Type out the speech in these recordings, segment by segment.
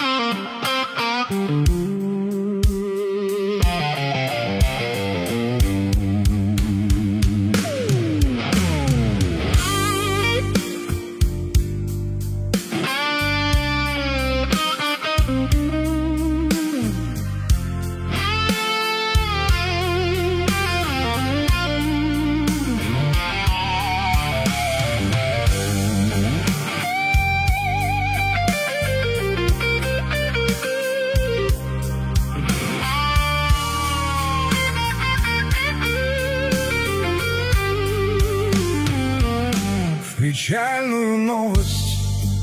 Печальную новость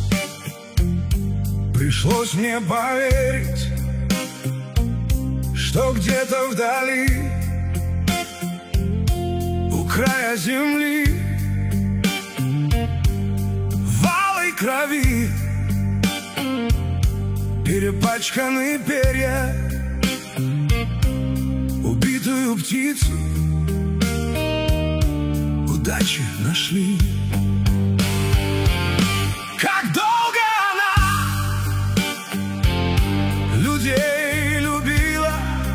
пришлось мне поверить, что где-то вдали, у края земли, в алой крови перепачканы перья, убитую птицу удачи нашли. Как долго она людей любила,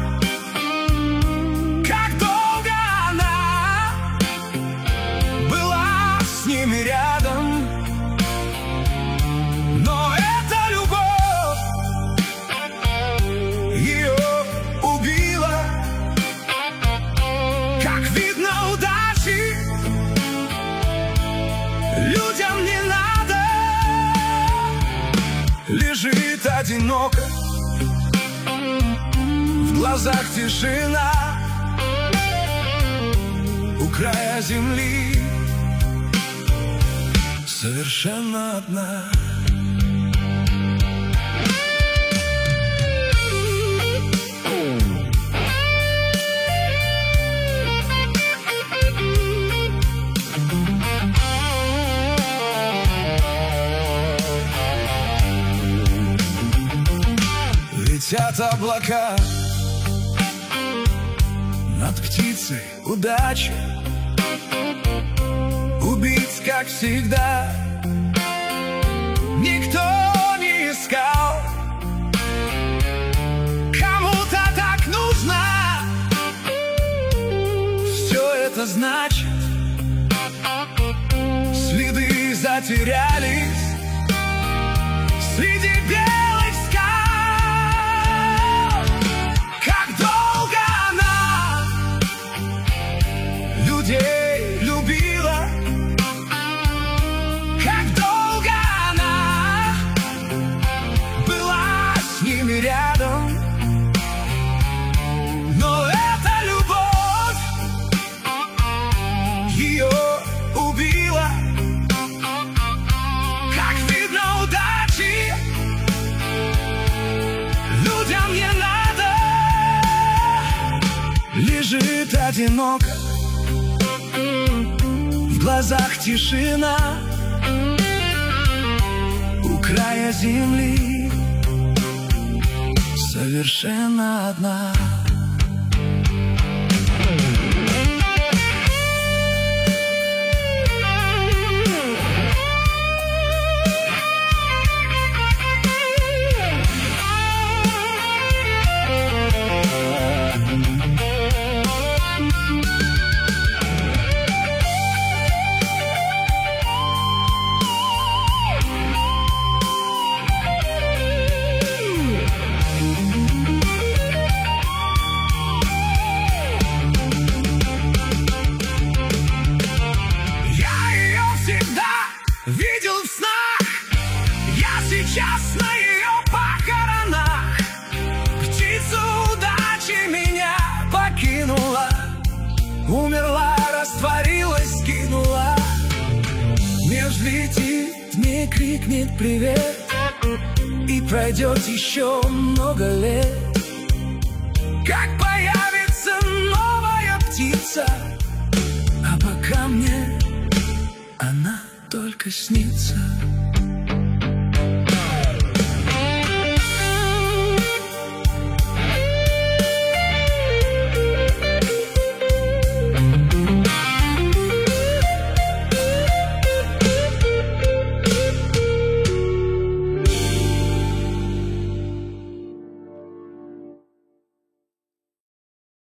как долго она была с ними рядом, но эта любовь ее убила. Как видно, удачи людям не надо. Лежит одиноко, в глазах тишина, у края земли, совершенно одна. Летят облака над птицей удачи, убить, как всегда, никто не искал. Кому-то так нужно, все это значит, следы затерялись среди белых скал. Любила, как долго она была с ними рядом, но эта любовь ее убила. Как видно, удачи людям не надо. Лежит одиноко, в глазах тишина, у края земли, совершенно одна. Видел в снах, я сейчас на ее похоронах. Птица удачи меня покинула, умерла, растворилась, скинула. Меж летит, мне крикнет привет, и пройдет еще много лет. Как появится новая птица, а пока мне она только снится.